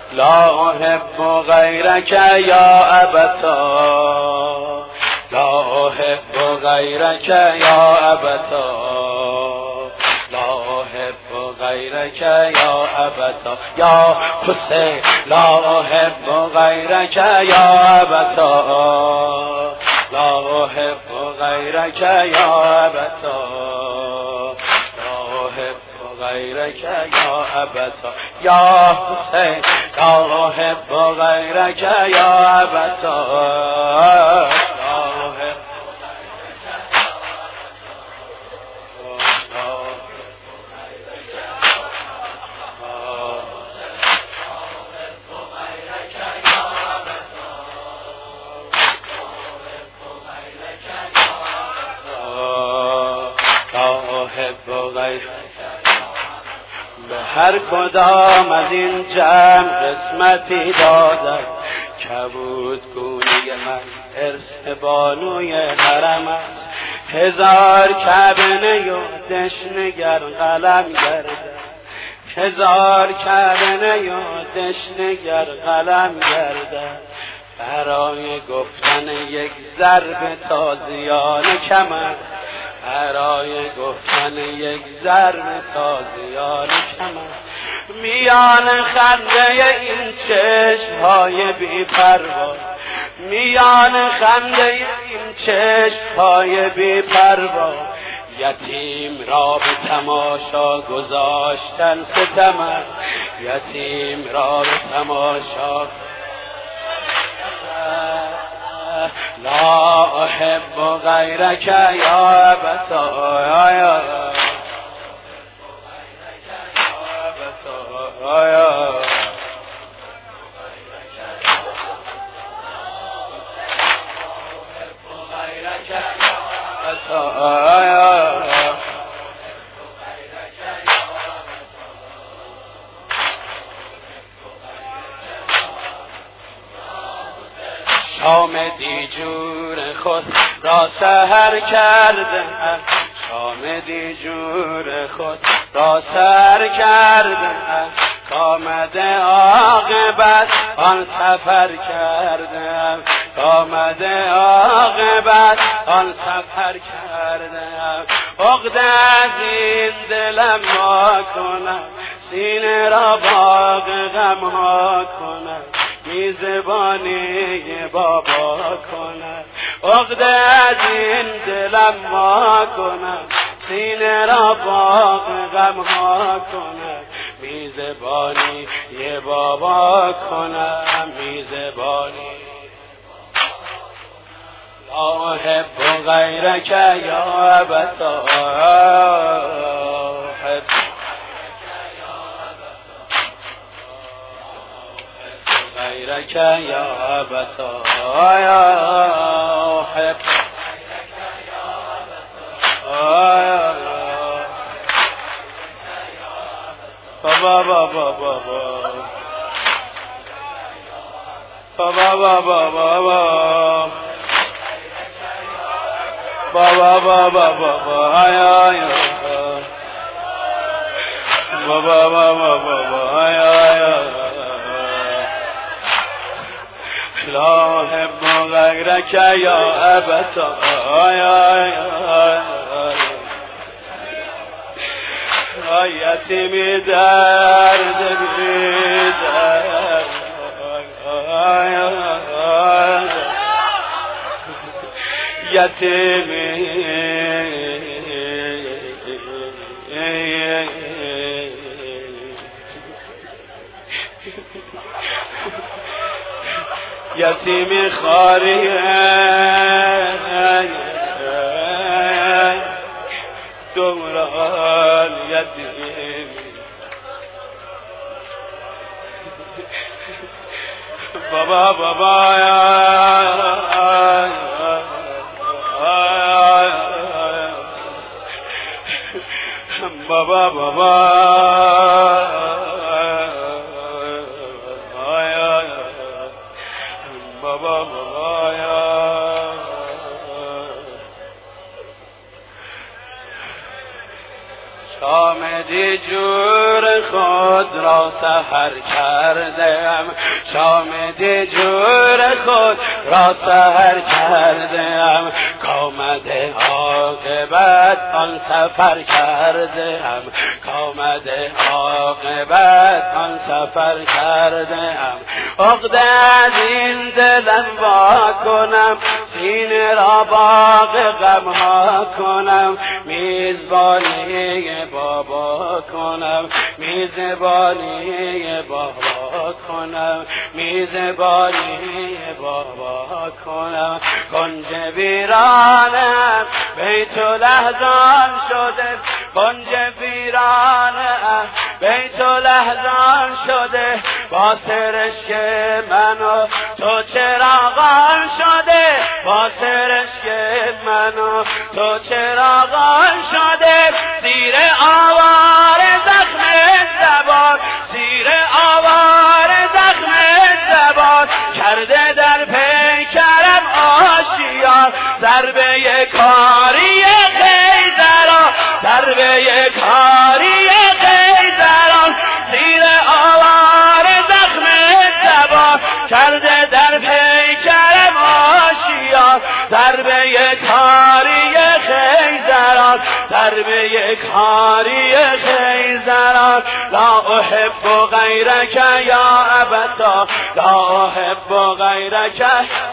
لا أحب غيرك يا أبتا لا أحب غيرك يا أبتا لا أحب غيرك يا أبتا يا حسين لا أحب غيرك يا أبتا لا أحب غيرك يا أبتا لا أحب غيرك يا أبتا يا حسين لا أحب غيرك يا أبتا به هر کدام از این جمع قسمتی دادم کبود گونی من ارث بانوی حرم است هزار کعبه و دشنگر قلم گردد هزار کعبه و دشنگر قلم گردد برای گفتن یک ضرب تازیان کمر برای گفتن یک ضرب تازیان کمر میان خنده این چشم‌های بی پروا میان خنده این چشم‌های بی پروا یتیم را به تماشا گذاشتن ستمر یتیم را به تماشا لا أحب غيرك يا أبتا شام دیجور خود را سحر کردم شام دیجور خود را سحر کردم کامده عاقبت آن سفر کردم کامده عاقبت آن سفر کردم عقده از این دلم وا کنم سینه را باغ غم ها کنم میزبانی بابا کنم عقده از این دلم وا کنم سینه را باغ غم ها کنم میزبانی بابا کنم میزبانی لا أحب غيرك يا أبتا غيرك يا أبتا أحب بابا بابا بابا بابا بابا بابا بابا بابا بابا آیا بابا بابا بابا آیا لا أحب غيرك يا أبتا یتیمی درد بیدر یتیمی یتیمی خاریه دوران یتیمی بابا بابا بابا بابا بابا شام دیجور خود خود را سحر کردم، شام دجور خود را سحر کردم، کامده عاقبت آن سفر کردم، کامده عاقبت آن سفر کردم. عقده از این دلم وا کنم، سینه را باغ غم ها کنم، میزبانی بابا کنم، میزبانی بابا کنم، میزبانی بابا کنم. کنج ویرانم بیت لحظان شده، کنج ویرانم بیت لحظان شده، با سرشک من و تو چراغان شده، با سرشک من و تو چراغان شده. زیر آوار زخم زبان، زیر آوار زخم زبان کرده در پیکرم آشیان، ضربه کاری خیزران، ضربه کاری خیزران. زیر آوار زخم زبان کرده در پیکرم آشیان، ضربه کاری خیزران، ضربه کاری خیزران. لا احب غیرک یا ابتا، لا احب غیرک